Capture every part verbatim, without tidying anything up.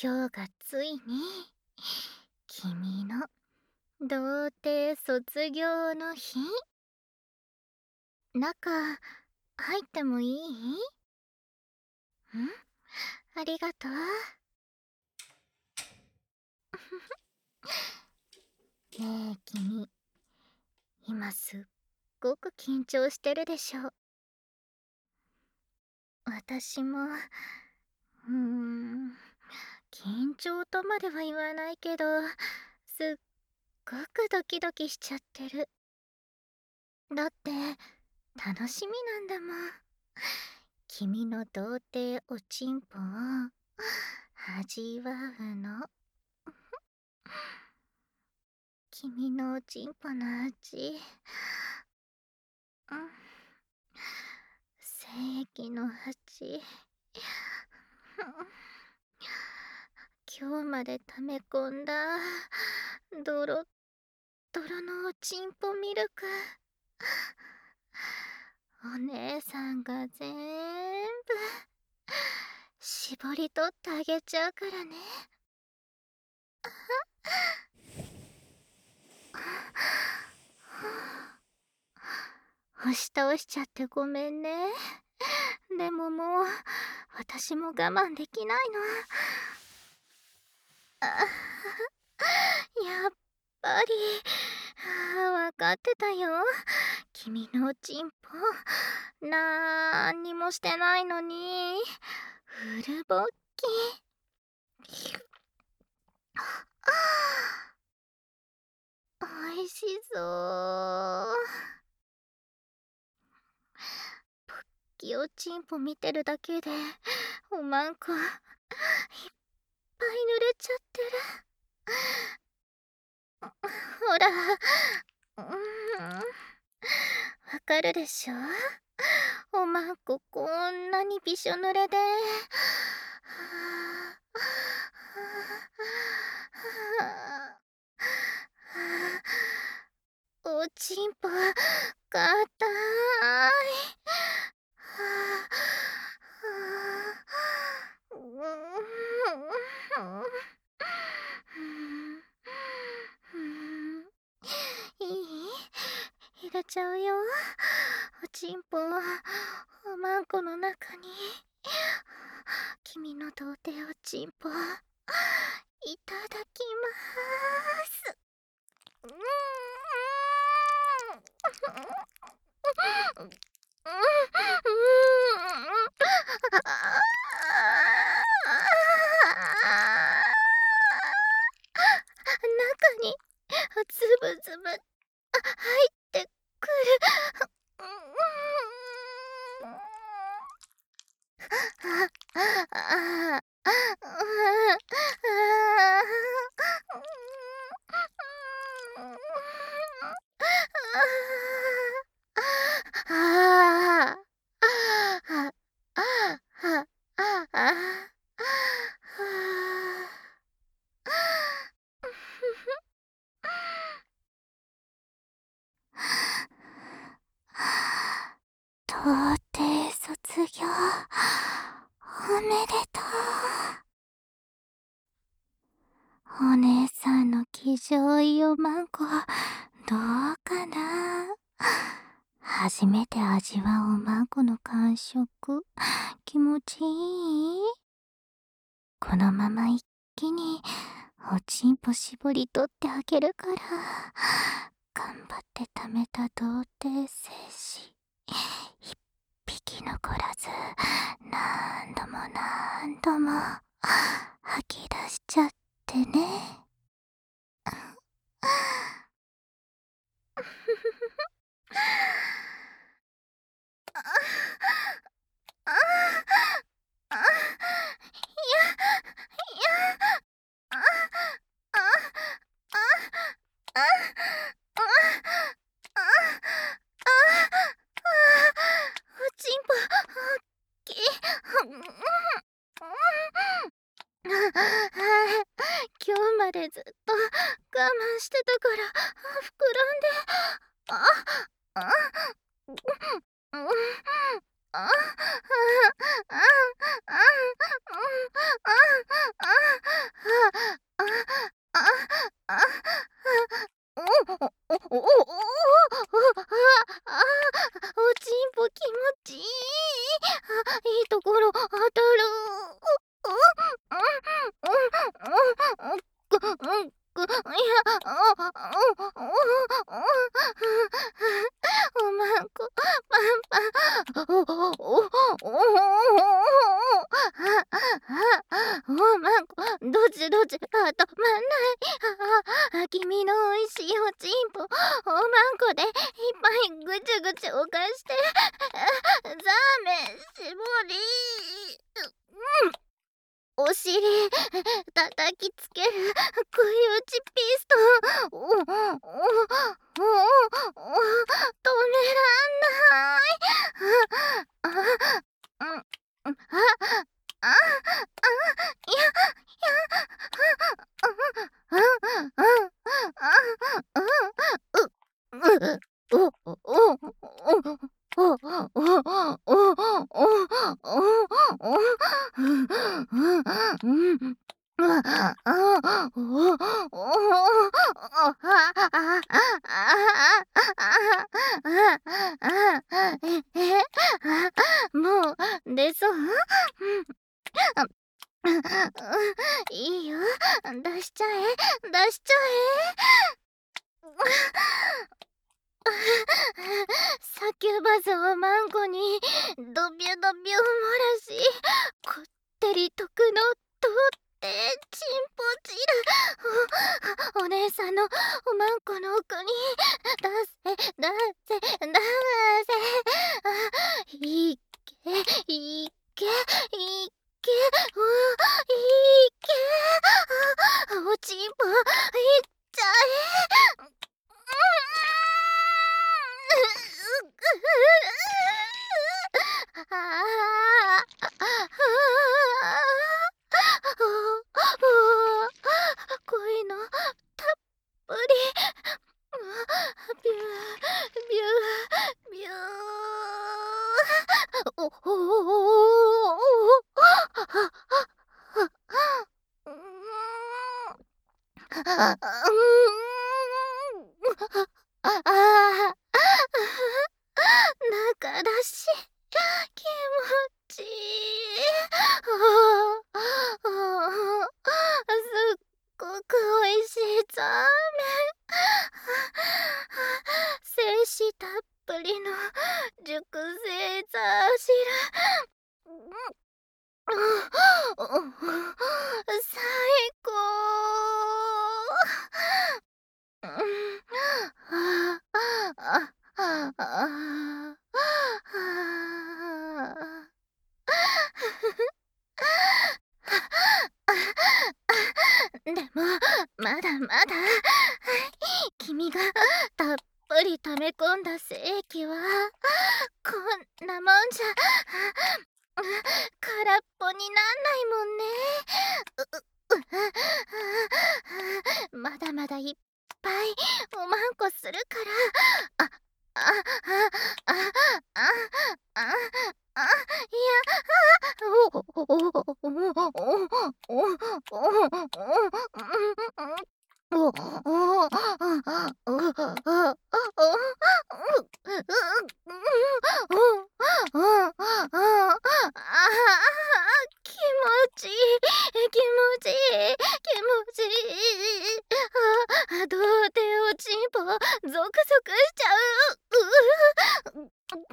今日がついに君の童貞卒業の日。中入ってもいい？ん？ありがとう。ねえ君、今すっごく緊張してるでしょ。私もうーん緊張とまでは言わないけど、すっごくドキドキしちゃってる。だって楽しみなんだもん。君の童貞おちんぽを味わうの。君のおちんぽの味、うん、精液の味、今日まで溜め込んだドロッドロのおちんぽミルク、お姉さんがぜんぶ絞り取ってあげちゃうからね。押し倒しちゃってごめんね。でももう私も我慢できないの。あやっぱり分かってたよ。君のおちんぽなんにもしてないのにフルボッキ。おいしそう。ポッキおちんぽ見てるだけでおまんこいっぱい濡れちゃってる。ほら、うんわかるでしょ。おまんここんなにびしょ濡れで、おちんぽかたい。いい？入れちゃうよ。おちんぽおまんこの中に君の童貞おちんぽいただきます。うんうん中につぶつぶ入ってくる。ああ童貞卒業おめでとう。お姉さんの気丈いおまんこどうかな。初めて味わうおまんこの感触気持ちいい？このまま一気におちんぽ絞り取ってあげるから、頑張って貯めた童貞精子一匹残らず何度も何度も吐き出しちゃってね。今日までずっと我慢してたから膨らんで、ああうんあああああああ、あ、おおおおおおおあ、おちんぽ気持ちいい。あ、いいところ当たる。う、う、うん、うん、うん、ぐ、うん、ぐ、いや、あ、あ、おおおまんこ、パンパン、おおおおおあ、あ、おまんこ、どちどち、あ、止まんない。あ、君のおいしいおちんぽ、おまんこでいっぱいぐちゅぐちゅおかして、ザーメンしぼり、うん、お尻叩きつける食い打ちピストン、おおおおおお止めらんない。あ、あ、うん、あ、あ、あ、いや、いや、うん、うん、うん、うん、うん、う、う、お、お、お、お、お、お、お、お、お、うん。ああ、あ、おお、おお、ああ、ああ、ああ、ああ、え、え、あ、もう出そう？うん。あ、いいよ、出しちゃえ、出しちゃえ。サキュバスをマンコにドビュドビュ漏らし、こってり特のとってチンポ汁お、お姉さんのおまんこの奥に出せ出せ出せ、あ、いけいけいけ、う、いけ、あ、おちんぽいっちゃえ。ああ、恋のたっぷり、ビュービュービュー、おおお、あ、あ、ああ、中だし、気持ちいい。ああ、ああ、すっごくおいしいザーメン。精子たっぷりの熟成ザー汁。うん、最高。うん、ああ、ああ、ああ。でも、まだまだ。君がたっぷり溜め込んだ精液は、こんなもんじゃ、空っぽになんないもんね。う、う、まだまだいっぱいおまんこするから。あ、あ、あ、あ、あ、あ、あ、いや、おおおおおおおおおお気持ちいい、気持ちいい、気持ちいい。あ、童貞おちんぽゾクゾクしちゃう。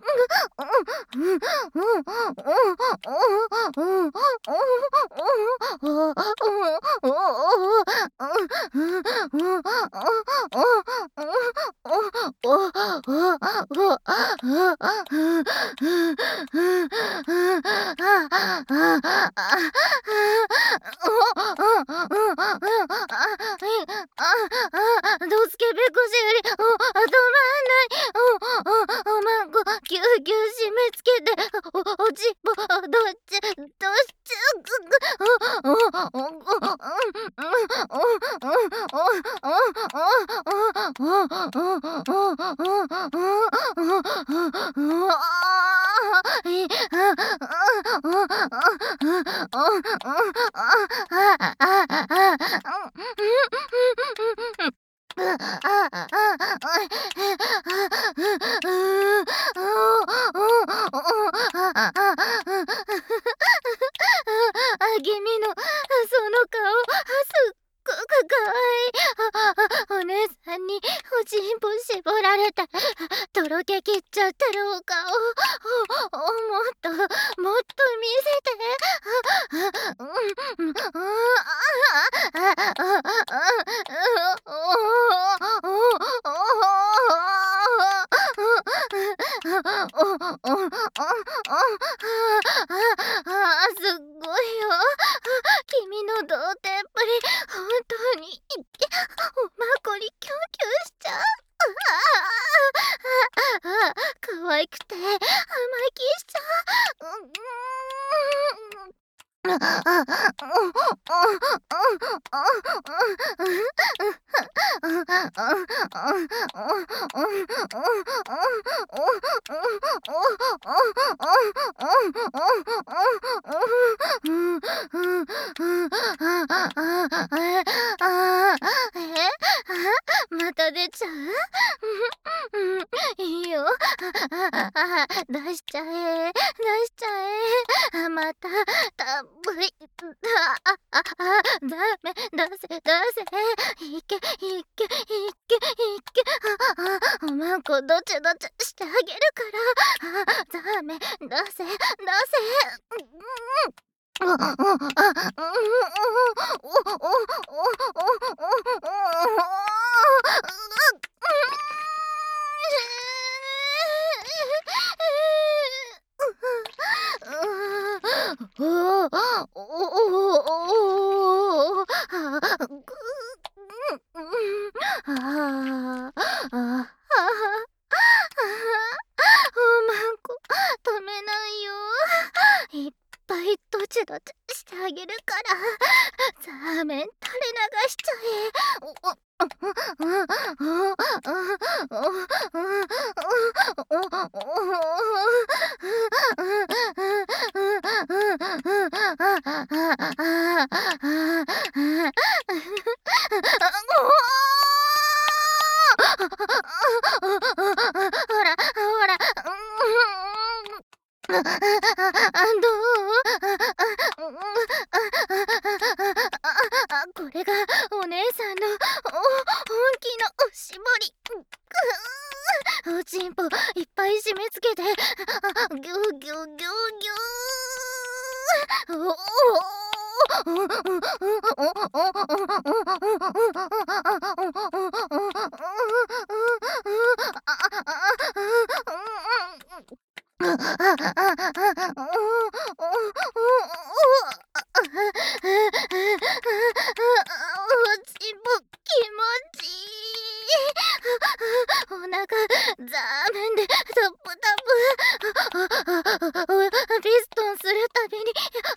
ドスケベコシより、お、止まんない。お、お、おまんこ、ぎゅうぎゅう締め付けて、お、おちんぽ、どっち、どっち、お、お、お、お、お、 君のその顔すっごくかわいい。お姉さんにおちんぽ絞られてとろけきっちゃってるお顔おもっともっと見せて。うんうんすっごいよ。君の童貞っぷり本当におまこにキュンキュンしちゃう。可愛くて甘えきしちゃう。また出ちゃう。いいよ。出しちゃえ出しちゃえ。またたっぷりだああダメ出せ出せ。いけいけいけいけ。あおまんこどちどちしてあげるから。ダメ出せ出せ。おまんこ止めないよ。いっぱいどちどちしてあげるから。ザーメン垂れ流しちゃほらほら。どう？これがお姉さんのお本気のおしぼり。おちんぽいっぱい締め付けてギュギュギュギュギュ。おおちんぽ気持ちいい。お腹ザーメンでタップタプ。ピストンするたびに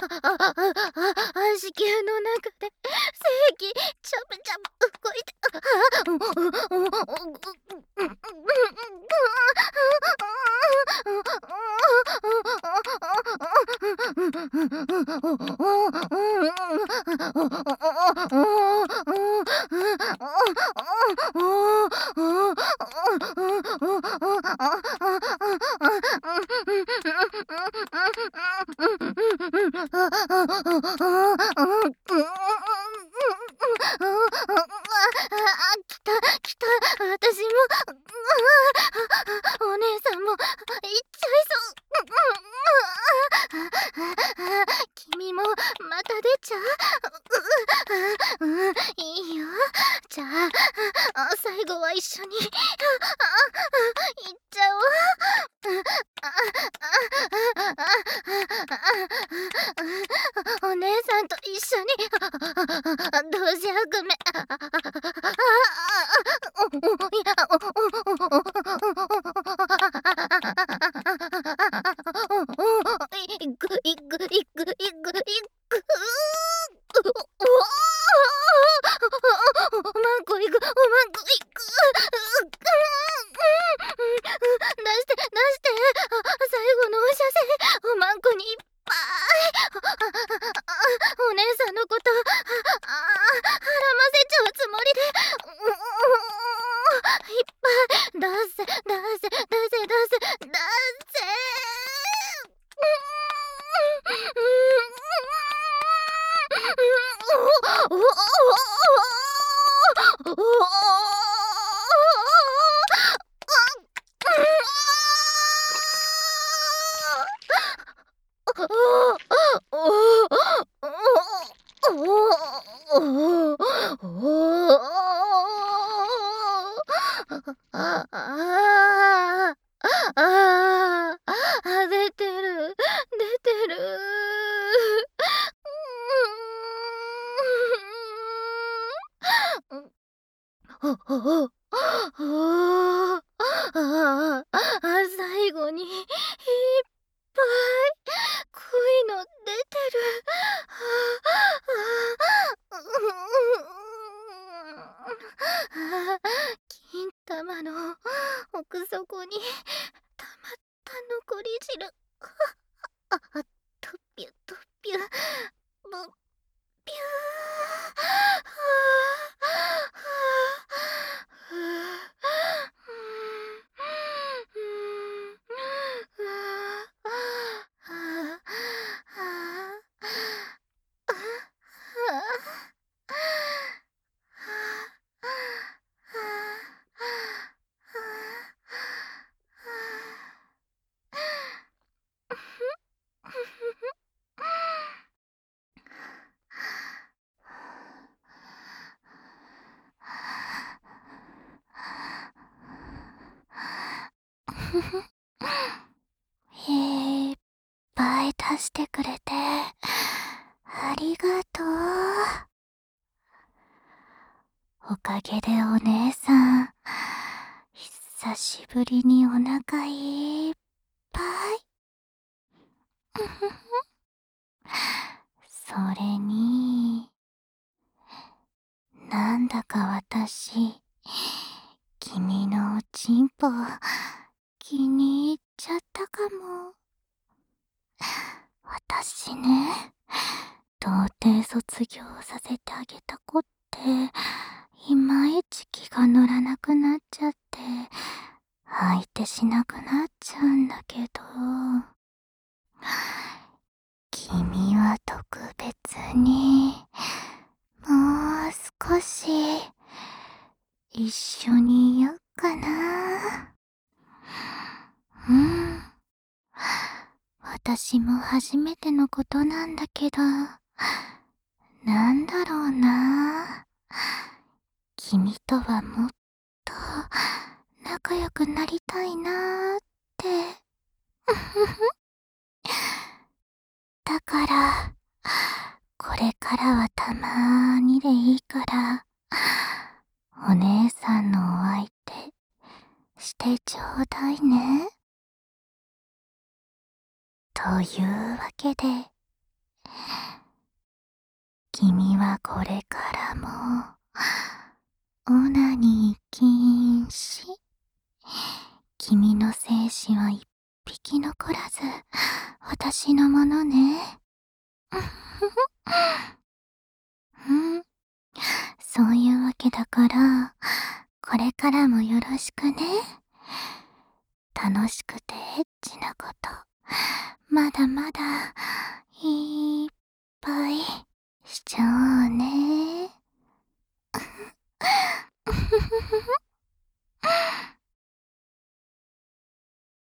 子宮の中で精液チャプチャプ動いて。来た来た。私もお姉さんも行っちゃいそう。君もまた出ちゃう。いいよ。じゃあ最後は一緒に行っちゃおう。お姉さんと一緒にどうしようごめん。いくいくいくいくいく。おまんこいくおまんこいく。出して出して。最後のお射精おまんこにいっぱい。お姉さんのことおお。あ、ああ、ああ、あ、出てる、出てる。うーん。うん。あ、ああ、ああ、ああ、あ、最後にいっぱい濃いの出てる。ああ、ああ、ああ、金玉の奥底に溜まった残り汁。ああ、とぴゅとぴゅ、ぶぴゅー。はあ、はあ、ふう、うん、うん、うわ、はあ、はあ、あ、はあ、はあ、はあ。いっぱい出してくれてありがとう。おかげでお姉さん、久しぶりにお腹いっぱい。うふふ。それに、なんだか私、君のおちんぽ気に入っちゃったかも。私ね、童貞卒業させてあげた子って、いまいち気が乗らなくなっちゃって、相手しなくなっちゃうんだけど、君は特別に、もう少し、一緒にいよっかな。うん。私も初めてのことなんだけど、なんだろうな。君とはもっと仲良くなりたいなーって。だから、これからはたまーにでいいから、お姉さんのお相手してちょうだいね。というわけで、君はこれからも、オナニー禁止。君の精子は一匹残らず、私のものね。うん。そういうわけだから、これからもよろしくね。楽しくてエッチなこと、まだまだ